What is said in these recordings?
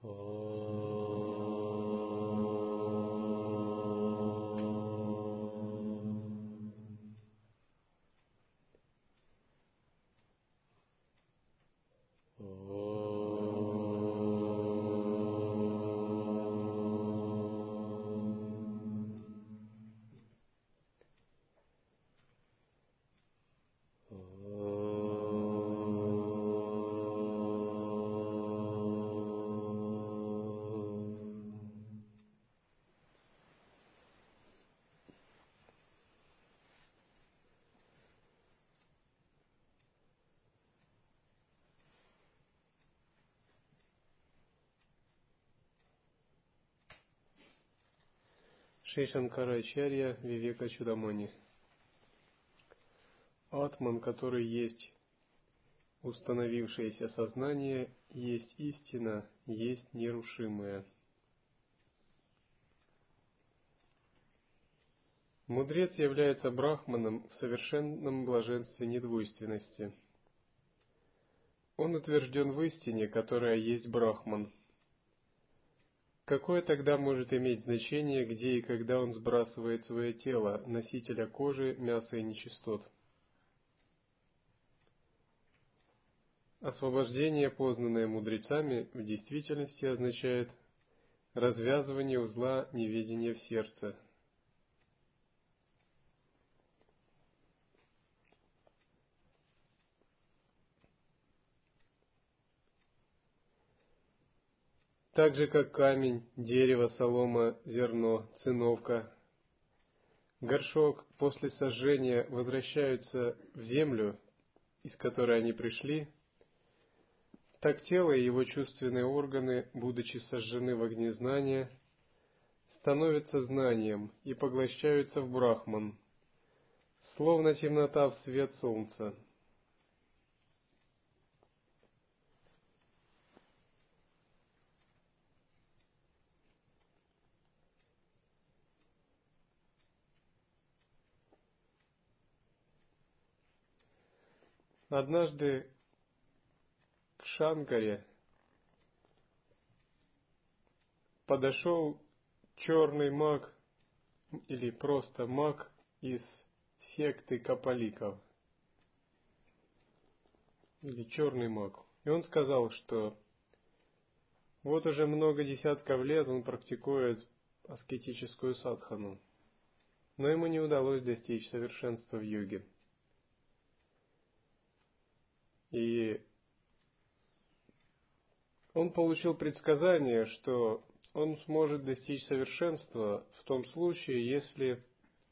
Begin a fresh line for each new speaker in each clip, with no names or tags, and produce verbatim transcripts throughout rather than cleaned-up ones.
Шри Шанкарачарья Вивека Чудамани. Атман, который есть установившееся сознание, есть истина, есть нерушимое. Мудрец является брахманом в совершенном блаженстве недвойственности. Он утвержден в истине, которая есть брахман. Какое тогда может иметь значение, где и когда он сбрасывает свое тело, носителя кожи, мяса и нечистот? Освобождение, познанное мудрецами, в действительности означает развязывание узла неведения в сердце. Так же, как камень, дерево, солома, зерно, циновка, горшок после сожжения возвращаются в землю, из которой они пришли, так тело и его чувственные органы, будучи сожжены в огне знания, становятся знанием и поглощаются в брахман, словно темнота в свет солнца. Однажды к Шанкаре подошел черный маг, или просто маг из секты капаликов, или черный маг. И он сказал, что вот уже много десятков лет он практикует аскетическую садхану, но ему не удалось достичь совершенства в йоге. И он получил предсказание, что он сможет достичь совершенства в том случае, если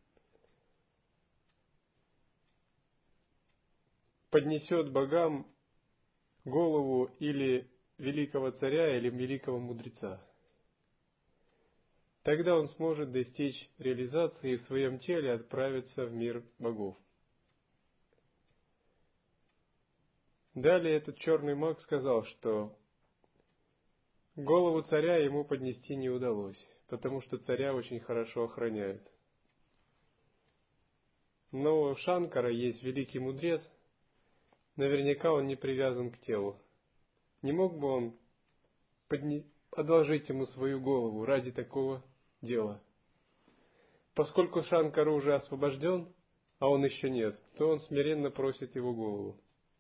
поднесет богам голову или великого царя, или великого мудреца. Тогда он сможет достичь реализации и в своем теле отправиться в мир богов. Далее этот черный маг сказал, что голову царя ему поднести не удалось, потому что царя очень хорошо охраняют. Но у Шанкара есть великий мудрец, наверняка он не привязан к телу. Не мог бы он подне... одолжить ему свою голову ради такого дела? Поскольку Шанкара уже освобожден, а он еще нет, то он смиренно просит его голову.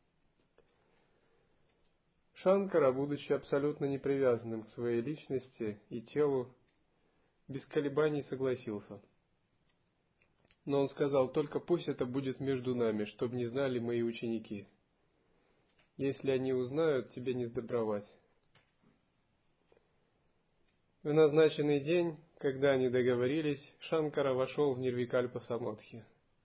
Шанкара, будучи абсолютно непривязанным к своей личности и телу, без колебаний согласился. Но он сказал: только пусть это будет между нами, чтобы не знали мои ученики. Если они узнают, тебе не сдобровать. В назначенный день, когда они договорились, Шанкара вошел в Нирвикальпа Самадхи.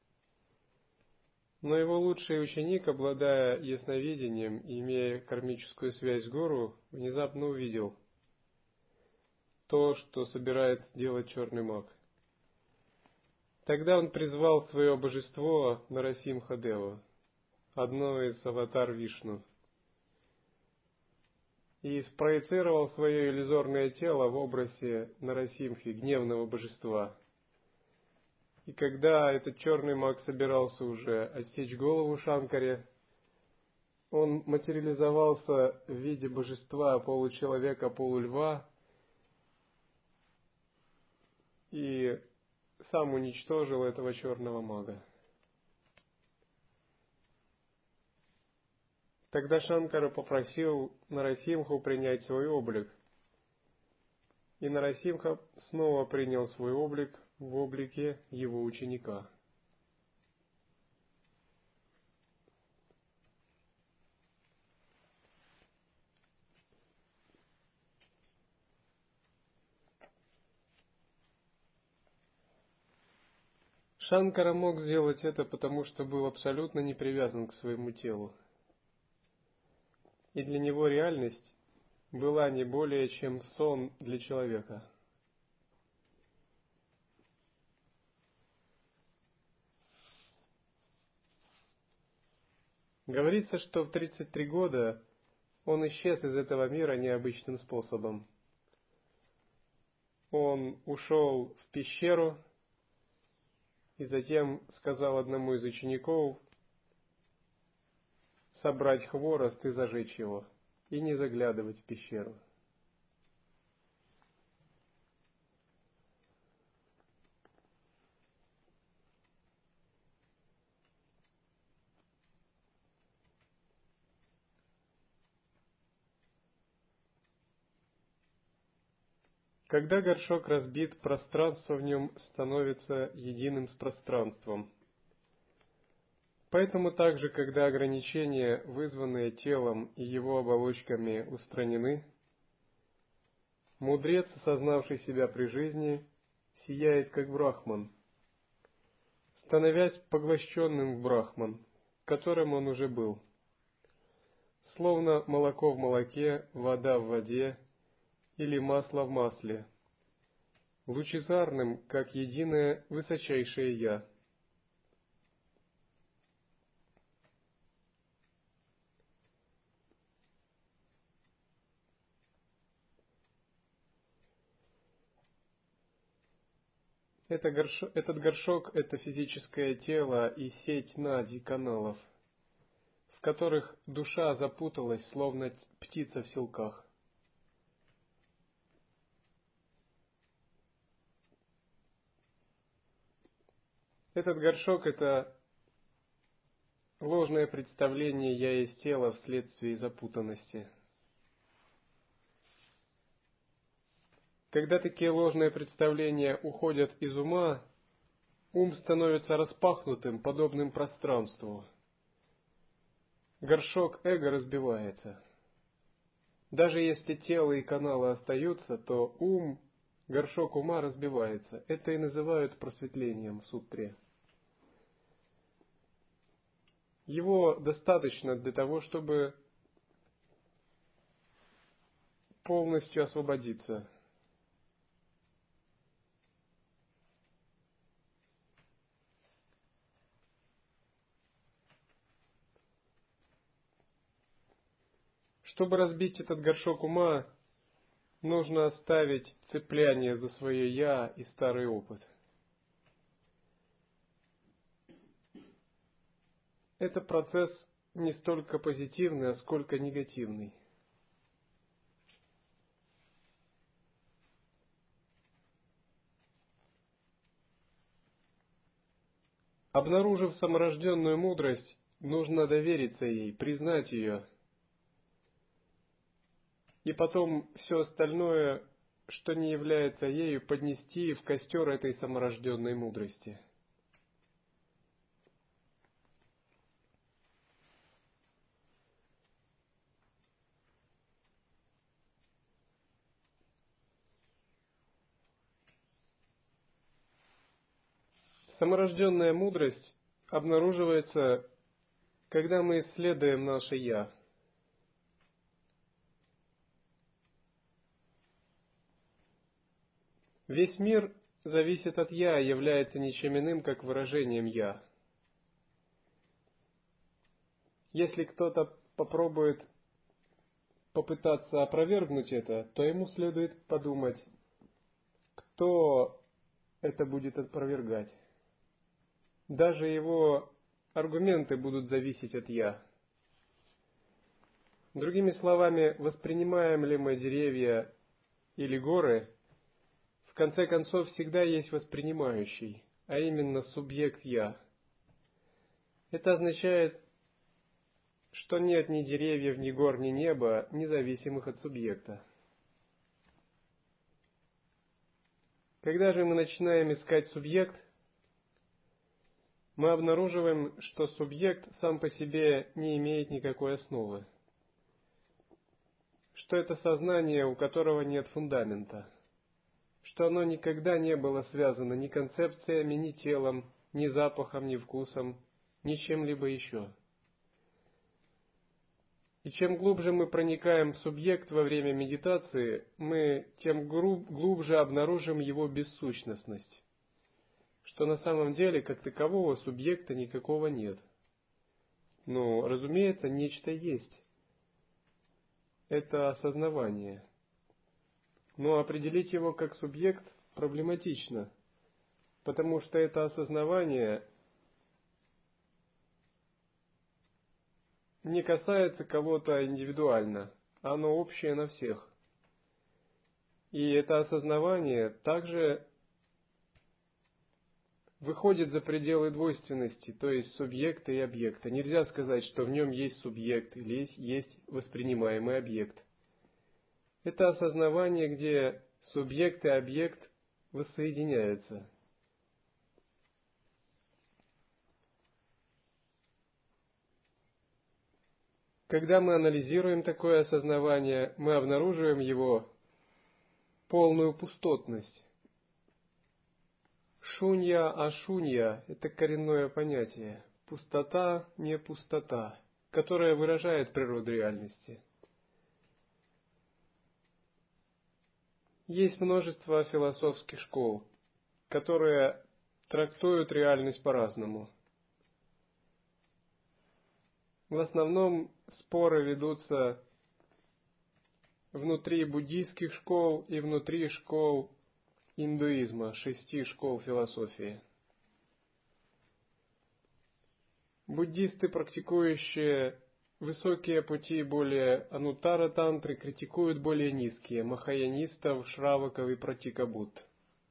Но его лучший ученик, обладая ясновидением и имея кармическую связь с гуру, внезапно увидел то, что собирается делать черный маг. Тогда он призвал свое божество Нарасимха-деву, одно из аватар Вишну, и спроецировал свое иллюзорное тело в образе Нарасимхи, гневного божества. И когда этот черный маг собирался уже отсечь голову Шанкаре, он материализовался в виде божества, получеловека, полульва, и сам уничтожил этого черного мага. Тогда Шанкара попросил Нарасимху принять свой облик, и Нарасимха снова принял свой облик в облике его ученика. Шанкара мог сделать это, потому что был абсолютно не привязан к своему телу. И для него реальность была не более чем сон для человека. Говорится, что в тридцать три года он исчез из этого мира необычным способом. Он ушел в пещеру и затем сказал одному из учеников собрать хворост и зажечь его, и не заглядывать в пещеру. Когда горшок разбит, пространство в нем становится единым с пространством. Поэтому также, когда ограничения, вызванные телом и его оболочками, устранены, мудрец, осознавший себя при жизни, сияет как брахман, становясь поглощенным в брахман, которым он уже был. Словно молоко в молоке, вода в воде или масло в масле, лучезарным, как единое высочайшее Я. Это горшо, этот горшок — это физическое тело и сеть нади каналов, в которых душа запуталась, словно птица в селках. Этот горшок — это ложное представление «я есть тело» вследствие запутанности. Когда такие ложные представления уходят из ума, ум становится распахнутым, подобным пространству. Горшок эго разбивается. Даже если тело и каналы остаются, то ум, горшок ума разбивается. Это и называют просветлением в сутре. Его достаточно для того, чтобы полностью освободиться. Чтобы разбить этот горшок ума, нужно оставить цепляние за свое «я» и старый опыт. Это процесс не столько позитивный, а сколько негативный. Обнаружив саморожденную мудрость, нужно довериться ей, признать ее, и потом все остальное, что не является ею, поднести в костер этой саморожденной мудрости. Саморожденная мудрость обнаруживается, когда мы исследуем наше «я». Весь мир зависит от «я» и является ничем иным, как выражением «я». Если кто-то попробует попытаться опровергнуть это, то ему следует подумать, кто это будет опровергать. Даже его аргументы будут зависеть от «я». Другими словами, воспринимаем ли мы деревья или горы, в конце концов всегда есть воспринимающий, а именно субъект «я». Это означает, что нет ни деревьев, ни гор, ни неба, независимых от субъекта. Когда же мы начинаем искать субъект, мы обнаруживаем, что субъект сам по себе не имеет никакой основы, что это сознание, у которого нет фундамента, что оно никогда не было связано ни концепциями, ни телом, ни запахом, ни вкусом, ни чем-либо еще. И чем глубже мы проникаем в субъект во время медитации, мы тем глубже обнаружим его бессущностность, что на самом деле как такового субъекта никакого нет. Но, разумеется, нечто есть. Это осознавание. Но определить его как субъект проблематично, потому что это осознавание не касается кого-то индивидуально, оно общее на всех. И это осознавание также выходит за пределы двойственности, то есть субъекта и объекта. Нельзя сказать, что в нем есть субъект или есть воспринимаемый объект. Это осознавание, где субъект и объект воссоединяются. Когда мы анализируем такое осознавание, мы обнаруживаем его полную пустотность. Шунья-ашунья – это коренное понятие. Пустота, не пустота, которая выражает природу реальности. Есть множество философских школ, которые трактуют реальность по-разному. В основном споры ведутся внутри буддийских школ и внутри школ индуизма, шести школ философии. Буддисты, практикующие высокие пути более ануттара-тантры, критикуют более низкие, махаянистов, шраваков и пратикабудд.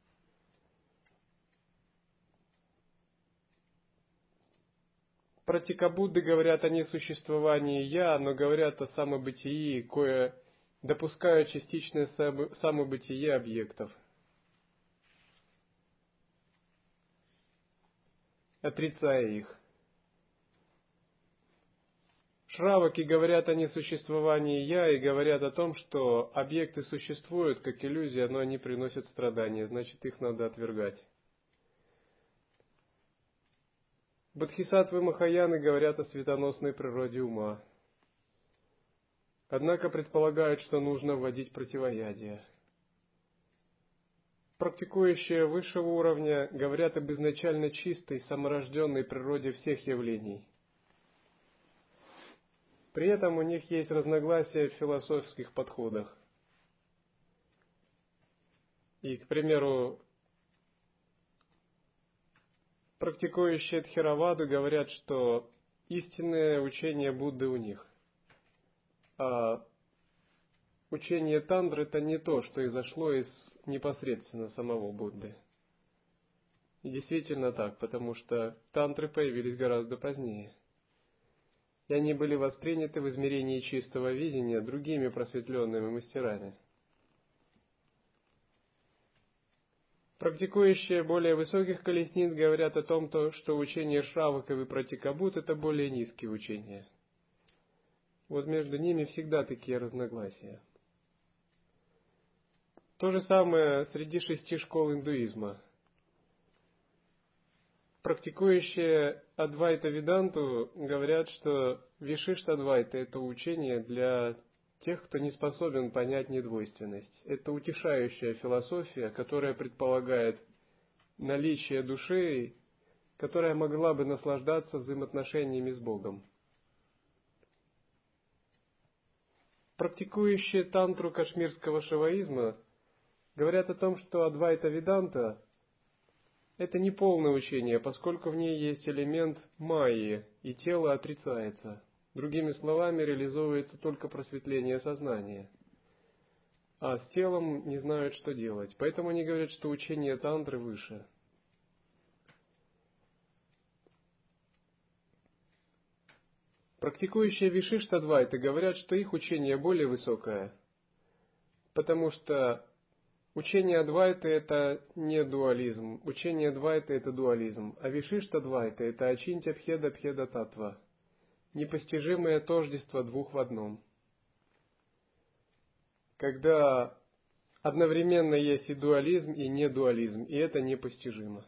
Пратикабудды говорят о несуществовании «я», но говорят о самобытии, кое допускают частичное самобытие объектов, отрицая их. Шраваки говорят о несуществовании «я» и говорят о том, что объекты существуют как иллюзия, но они приносят страдания, значит их надо отвергать. Бодхисаттвы Махаяны говорят о светоносной природе ума. Однако предполагают, что нужно вводить противоядие. Практикующие высшего уровня говорят об изначально чистой, саморожденной природе всех явлений. При этом у них есть разногласия в философских подходах. И, к примеру, практикующие Тхераваду говорят, что истинное учение Будды у них. А учение тантры – это не то, что изошло из непосредственно самого Будды. И действительно так, потому что тантры появились гораздо позднее. И они были восприняты в измерении чистого видения другими просветленными мастерами. Практикующие более высоких колесниц говорят о том, что учение Шраваков и Пратикабудд – это более низкие учения. Вот между ними всегда такие разногласия. То же самое среди шести школ индуизма. Практикующие Адвайта-веданту говорят, что Вишиштадвайта – это учение для тех, кто не способен понять недвойственность. Это утешающая философия, которая предполагает наличие души, которая могла бы наслаждаться взаимоотношениями с Богом. Практикующие тантру кашмирского шиваизма говорят о том, что Адвайта-веданта – это не полное учение, поскольку в ней есть элемент майи, и тело отрицается. Другими словами, реализовывается только просветление сознания. А с телом не знают, что делать. Поэтому они говорят, что учение тантры выше. Практикующие Вишиштадвайты говорят, что их учение более высокое, потому что учение Адвайты – это не дуализм, учение Адвайты – это дуализм, а Вишиштадвайты – это Ачинтя Бхеда Бхеда Татва, непостижимое тождество двух в одном. Когда одновременно есть и дуализм, и недуализм, и это непостижимо.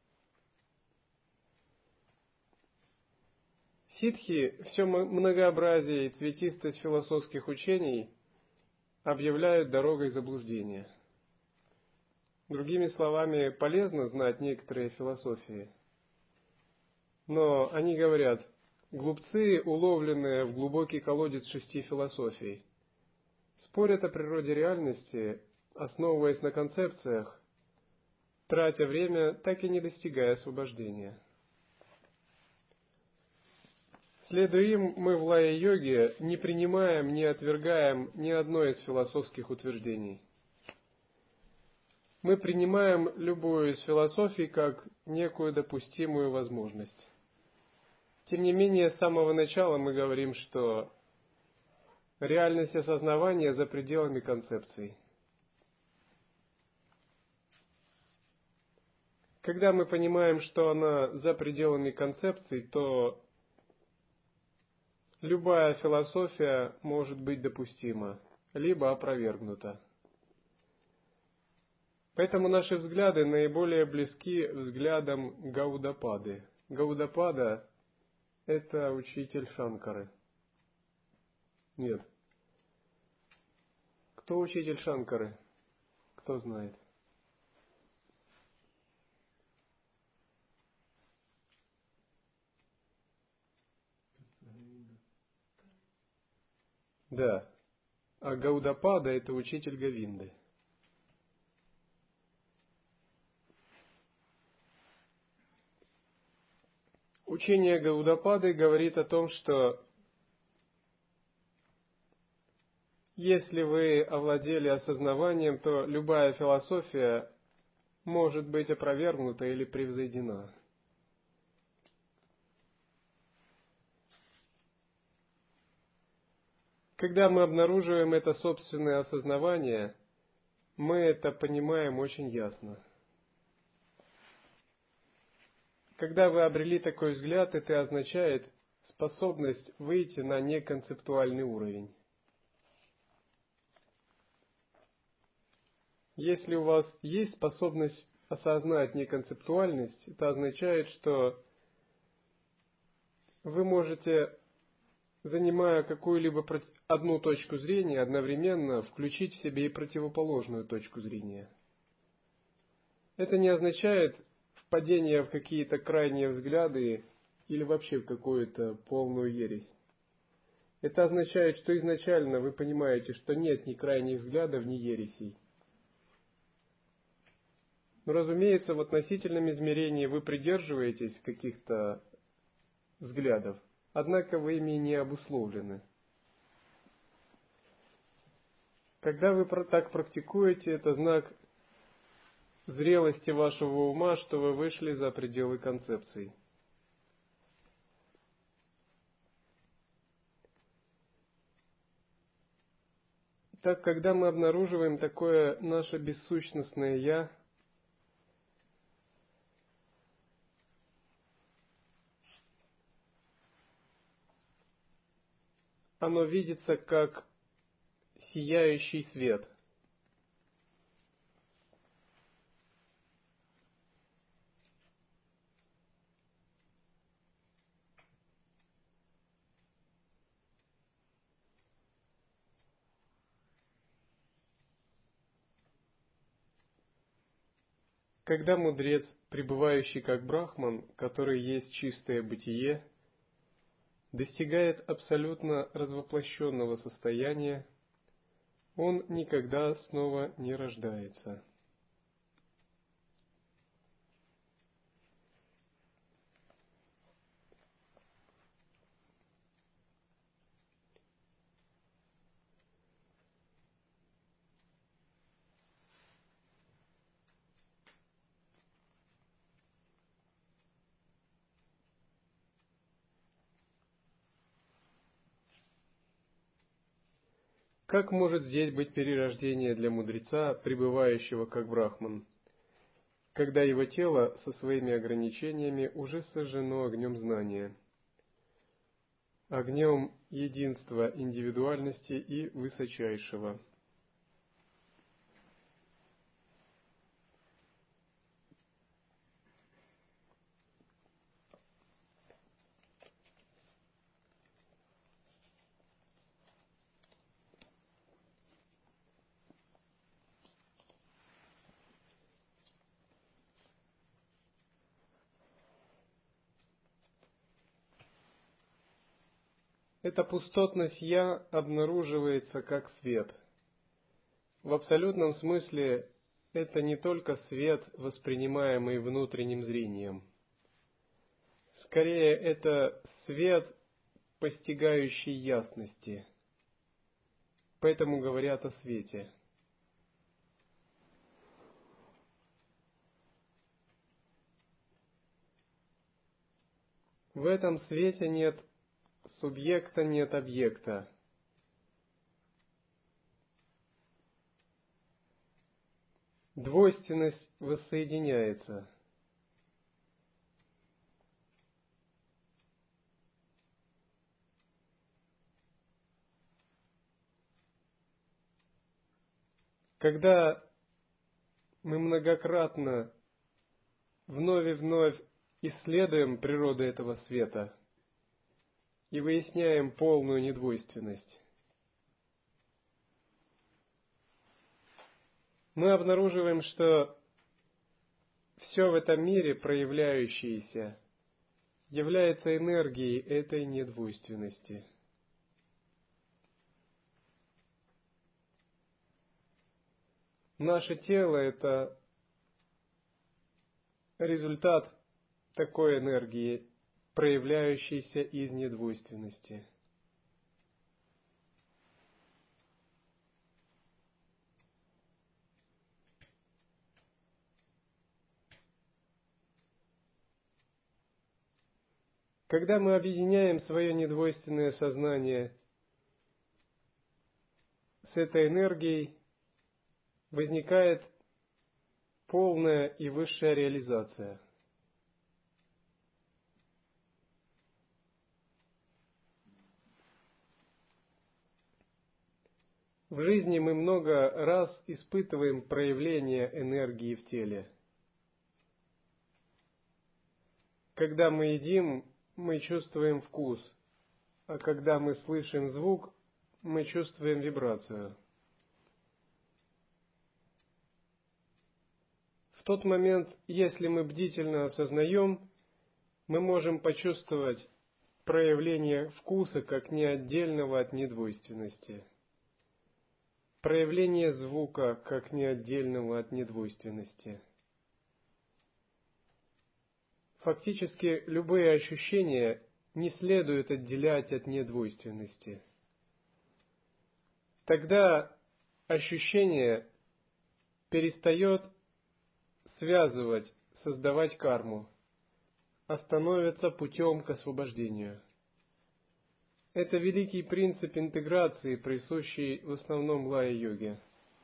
Ситхи все многообразие и цветистость философских учений объявляют дорогой заблуждения. Другими словами, полезно знать некоторые философии. Но они говорят, глупцы, уловленные в глубокий колодец шести философий, спорят о природе реальности, основываясь на концепциях, тратя время, так и не достигая освобождения. Следуя им, мы в лая-йоге не принимаем, не отвергаем ни одно из философских утверждений. Мы принимаем любую из философий как некую допустимую возможность. Тем не менее, с самого начала мы говорим, что реальность осознавания за пределами концепций. Когда мы понимаем, что она за пределами концепций, то любая философия может быть допустима, либо опровергнута. Поэтому наши взгляды наиболее близки взглядам Гаудапады. Гаудапада – это учитель Шанкары. Нет. Кто учитель Шанкары? Кто знает? Да. А Гаудапада – это учитель Говинды. Учение Гаудапады говорит о том, что если вы овладели осознаванием, то любая философия может быть опровергнута или превзойдена. Когда мы обнаруживаем это собственное осознавание, мы это понимаем очень ясно. Когда вы обрели такой взгляд, это означает способность выйти на неконцептуальный уровень. Если у вас есть способность осознать неконцептуальность, это означает, что вы можете, занимая какую-либо одну точку зрения, одновременно включить в себе и противоположную точку зрения. Это не означает впадение в какие-то крайние взгляды или вообще в какую-то полную ересь. Это означает, что изначально вы понимаете, что нет ни крайних взглядов, ни ересей. Но, разумеется, в относительном измерении вы придерживаетесь каких-то взглядов, однако вы ими не обусловлены. Когда вы так практикуете, это знак зрелости вашего ума, что вы вышли за пределы концепций. Так, когда мы обнаруживаем такое наше бессущностное «я», оно видится как сияющий свет. Когда мудрец, пребывающий как брахман, который есть чистое бытие, достигает абсолютно развоплощенного состояния, он никогда снова не рождается. Как может здесь быть перерождение для мудреца, пребывающего как брахман, когда его тело со своими ограничениями уже сожжено огнем знания, огнем единства, индивидуальности и высочайшего? Эта пустотность «я» обнаруживается как свет. В абсолютном смысле это не только свет, воспринимаемый внутренним зрением. Скорее, это свет, постигающий ясности. Поэтому говорят о свете. В этом свете нет субъекта, нет объекта. Двойственность воссоединяется. Когда мы многократно, вновь и вновь исследуем природу этого света и выясняем полную недвойственность, мы обнаруживаем, что все в этом мире, проявляющееся, является энергией этой недвойственности. Наше тело – это результат такой энергии, проявляющейся из недвойственности. Когда мы объединяем свое недвойственное сознание с этой энергией, возникает полная и высшая реализация. В жизни мы много раз испытываем проявление энергии в теле. Когда мы едим, мы чувствуем вкус, а когда мы слышим звук, мы чувствуем вибрацию. В тот момент, если мы бдительно осознаем, мы можем почувствовать проявление вкуса как неотдельного от недвойственности, проявление звука как неотдельного от недвойственности. Фактически, любые ощущения не следует отделять от недвойственности. Тогда ощущение перестает связывать, создавать карму, а становится путем к освобождению. Это великий принцип интеграции, присущий в основном лая-йоге.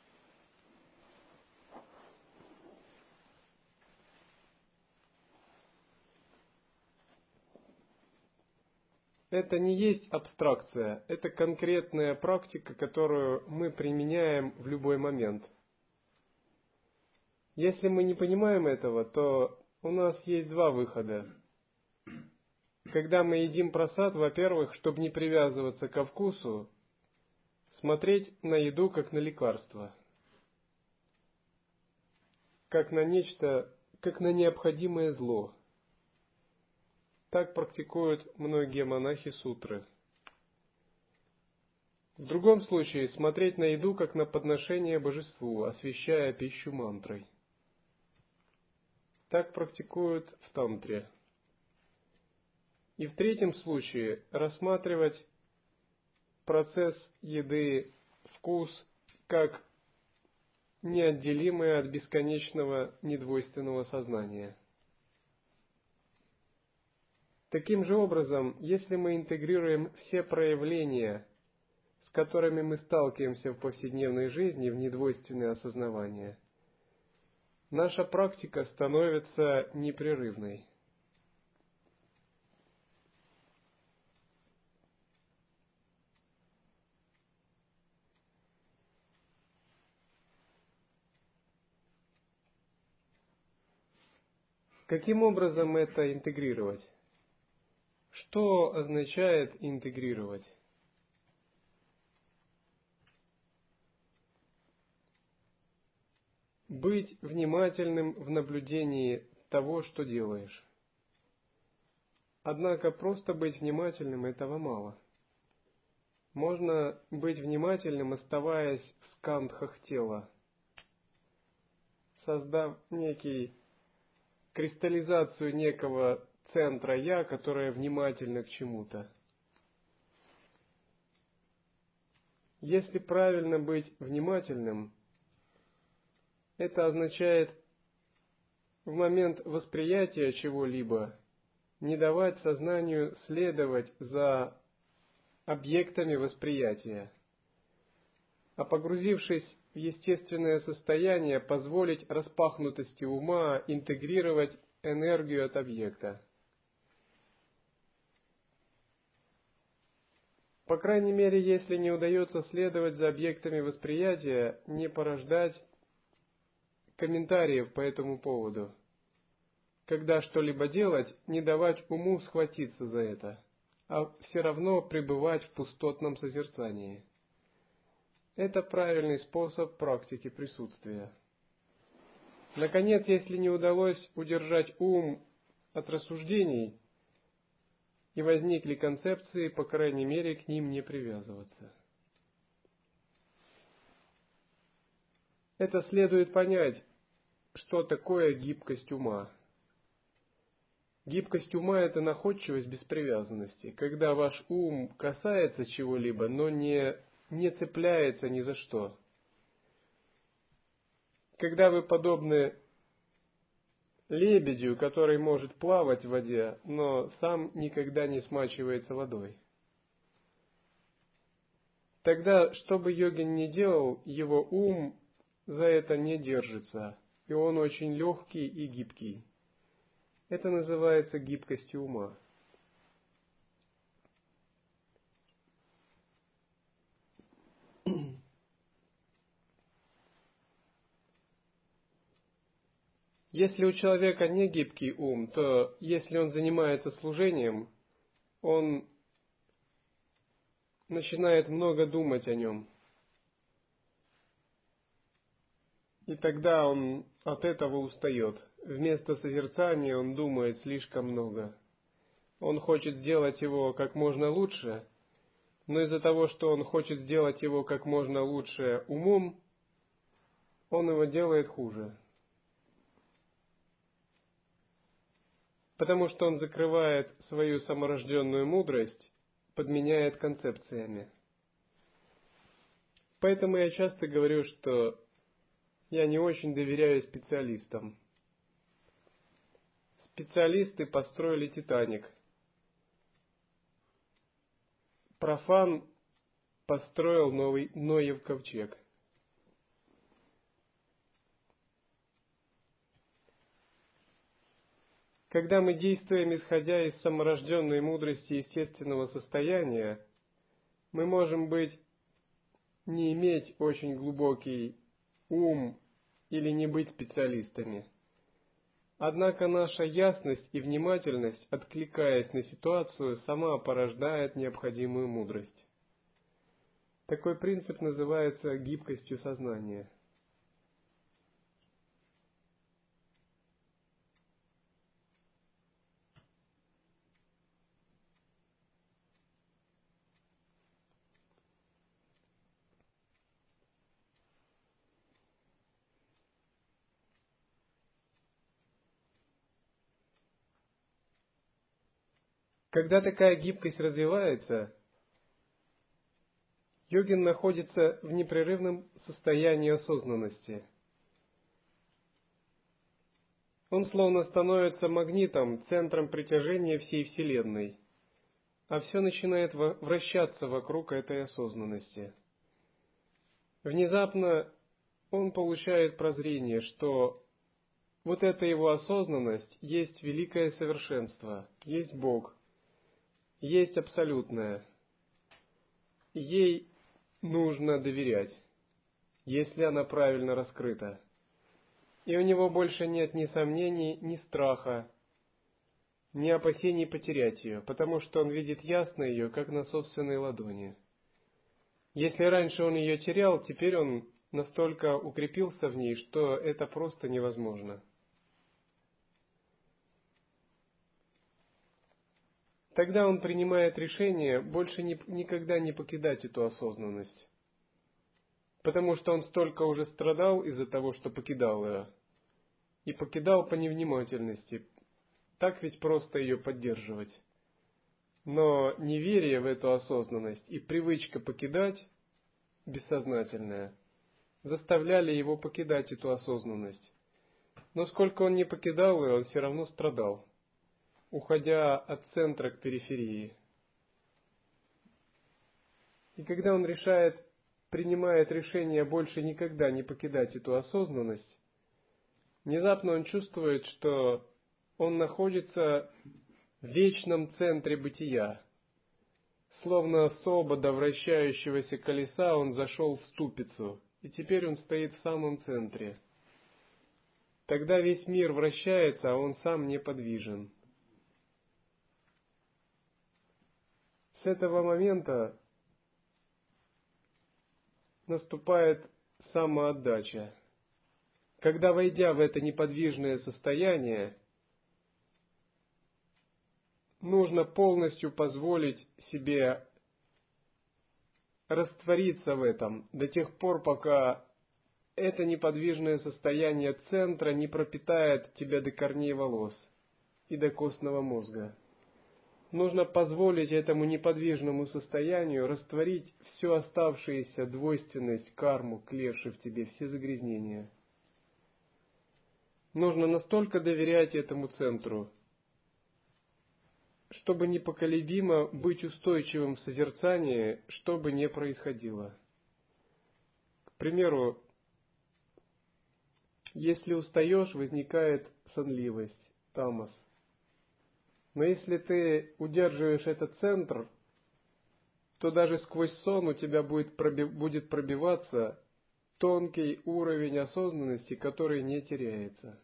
Это не есть абстракция, это конкретная практика, которую мы применяем в любой момент. Если мы не понимаем этого, то у нас есть два выхода. Когда мы едим прасад, во-первых, чтобы не привязываться ко вкусу, смотреть на еду как на лекарство, как на нечто, как на необходимое зло. Так практикуют многие монахи сутры. В другом случае смотреть на еду как на подношение божеству, освящая пищу мантрой. Так практикуют в тантре. И в третьем случае рассматривать процесс еды, вкус, как неотделимое от бесконечного недвойственного сознания. Таким же образом, если мы интегрируем все проявления, с которыми мы сталкиваемся в повседневной жизни, в недвойственное осознавание, наша практика становится непрерывной. Каким образом это интегрировать? Что означает интегрировать? Быть внимательным в наблюдении того, что делаешь. Однако просто быть внимательным этого мало. Можно быть внимательным, оставаясь в скандхах тела, создав некий кристаллизацию некого центра «я», которое внимательно к чему-то. Если правильно быть внимательным, это означает в момент восприятия чего-либо не давать сознанию следовать за объектами восприятия, а погрузившись в естественное состояние, позволить распахнутости ума интегрировать энергию от объекта. По крайней мере, если не удается следовать за объектами восприятия, не порождать комментариев по этому поводу. Когда что-либо делать, не давать уму схватиться за это, а все равно пребывать в пустотном созерцании. Это правильный способ практики присутствия. Наконец, если не удалось удержать ум от рассуждений и возникли концепции, по крайней мере, к ним не привязываться. Это следует понять, что такое гибкость ума. Гибкость ума – это находчивость без привязанности, когда ваш ум касается чего-либо, но не, не цепляется ни за что. Когда вы подобны лебедю, который может плавать в воде, но сам никогда не смачивается водой. Тогда, что бы йогин ни делал, его ум за это не держится, и он очень легкий и гибкий. Это называется гибкостью ума. Если у человека не гибкий ум, то если он занимается служением, он начинает много думать о нем. И тогда он от этого устает. Вместо созерцания он думает слишком много. Он хочет сделать его как можно лучше, но из-за того, что он хочет сделать его как можно лучше умом, он его делает хуже. Потому что он закрывает свою саморожденную мудрость, подменяет концепциями. Поэтому я часто говорю, что я не очень доверяю специалистам. Специалисты построили Титаник. Профан построил новый Ноев ковчег. Когда мы действуем, исходя из саморожденной мудрости естественного состояния, мы можем быть, не иметь очень глубокий ум или не быть специалистами. Однако наша ясность и внимательность, откликаясь на ситуацию, сама порождает необходимую мудрость. Такой принцип называется гибкостью сознания. Когда такая гибкость развивается, йогин находится в непрерывном состоянии осознанности. Он словно становится магнитом, центром притяжения всей Вселенной. а все начинает вращаться вокруг этой осознанности. Внезапно он получает прозрение, что вот эта его осознанность есть великое совершенство, есть Бог, есть абсолютное. Ей нужно доверять, если она правильно раскрыта. И у него больше нет ни сомнений, ни страха, ни опасений потерять ее, потому что он видит ясно ее, как на собственной ладони. Если раньше он ее терял, теперь он настолько укрепился в ней, что это просто невозможно. Тогда он принимает решение больше ни, никогда не покидать эту осознанность. Потому что он столько уже страдал из-за того, что покидал ее. И покидал по невнимательности. Так ведь просто ее поддерживать. Но неверие в эту осознанность и привычка покидать, бессознательная, заставляли его покидать эту осознанность. Но сколько он не покидал ее, он все равно страдал, уходя от центра к периферии. И когда он решает, принимает решение больше никогда не покидать эту осознанность, внезапно он чувствует, что он находится в вечном центре бытия. Словно с обода вращающегося колеса он зашел в ступицу, и теперь он стоит в самом центре. Тогда весь мир вращается, а он сам неподвижен. С этого момента наступает самоотдача. Когда, войдя в это неподвижное состояние, нужно полностью позволить себе раствориться в этом до тех пор, пока это неподвижное состояние центра не пропитает тебя до корней волос и до костного мозга. Нужно позволить этому неподвижному состоянию растворить всю оставшуюся двойственность, карму, клеши в тебе, все загрязнения. Нужно настолько доверять этому центру, чтобы непоколебимо быть устойчивым в созерцании, что бы ни происходило. К примеру, если устаешь, возникает сонливость, тамас. Но если ты удерживаешь этот центр, то даже сквозь сон у тебя будет, проби- будет пробиваться тонкий уровень осознанности, который не теряется.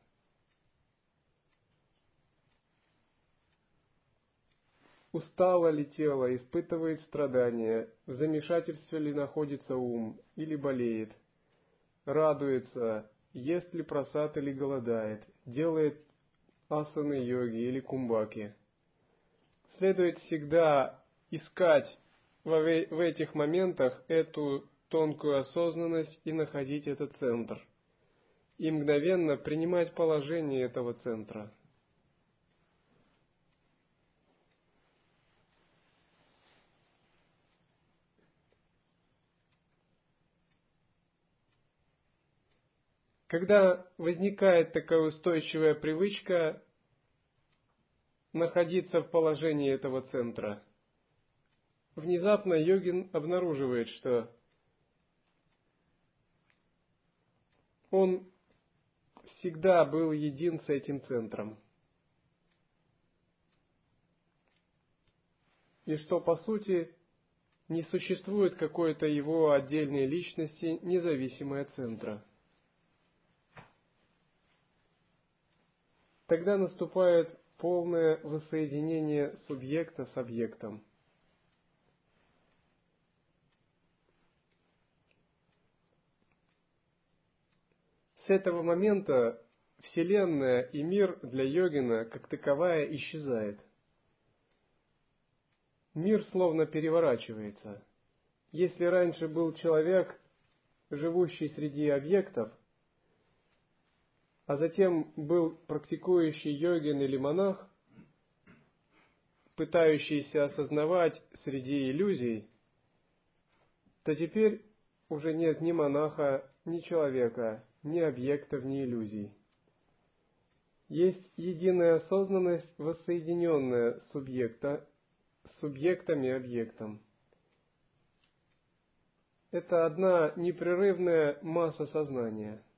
Устало ли тело, испытывает страдания, в замешательстве ли находится ум или болеет, радуется, ест ли прасад или голодает, делает асаны йоги или кумбаки. Следует всегда искать в этих моментах эту тонкую осознанность и находить этот центр. И мгновенно принимать положение этого центра. Когда возникает такая устойчивая привычка находиться в положении этого центра, внезапно йогин обнаруживает, что он всегда был един с этим центром. И что, по сути, не существует какой-то его отдельной личности, независимой от центра. Тогда наступает полное воссоединение субъекта с объектом. С этого момента Вселенная и мир для йогина как таковая исчезает. Мир словно переворачивается. Если раньше был человек, живущий среди объектов, а затем был практикующий йогин или монах, пытающийся осознавать среди иллюзий, то теперь уже нет ни монаха, ни человека, ни объектов, ни иллюзий. Есть единая осознанность, воссоединенная субъекта субъектом и объектом. Это одна непрерывная масса сознания.